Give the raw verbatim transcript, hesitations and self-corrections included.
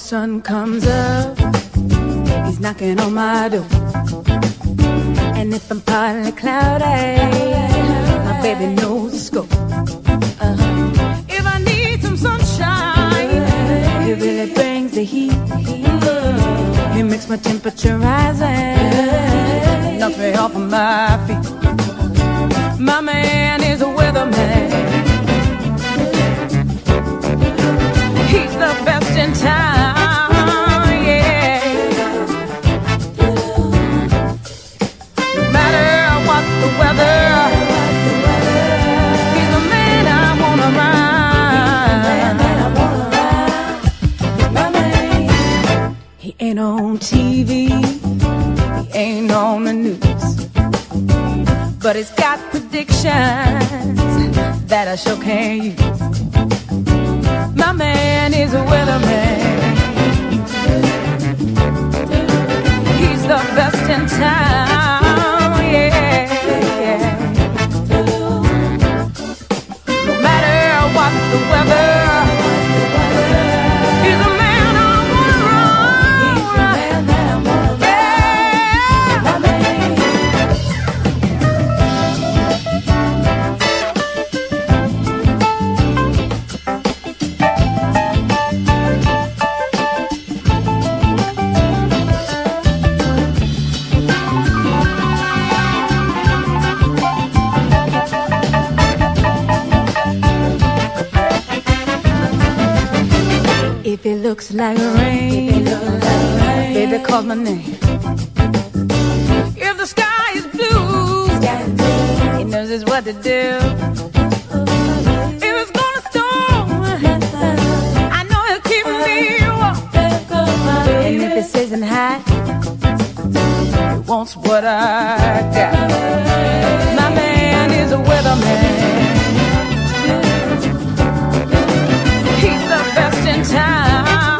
sun comes up, he's knocking on my door. And if I'm partly cloudy, my baby knows the score. Uh-huh. If I need some sunshine, he really brings the heat. He makes my temperature rising, knocks me off of my feet. My man is a weatherman. He's the best in town, yeah. No matter what the weather, he's the man I wanna ride. He ain't on T V, he ain't on the news, but he's got predictions that I sure can't use. My man is a weatherman. He's the best in town, yeah, yeah. No matter what the weather, he's the man I wanna run. If it looks like rain, baby, call my name. If the sky is blue, he knows just what to do. If it's gonna storm, I know he'll keep me warm. And if it's season hot, he wants what I got. My man is a weatherman. He's the best in town.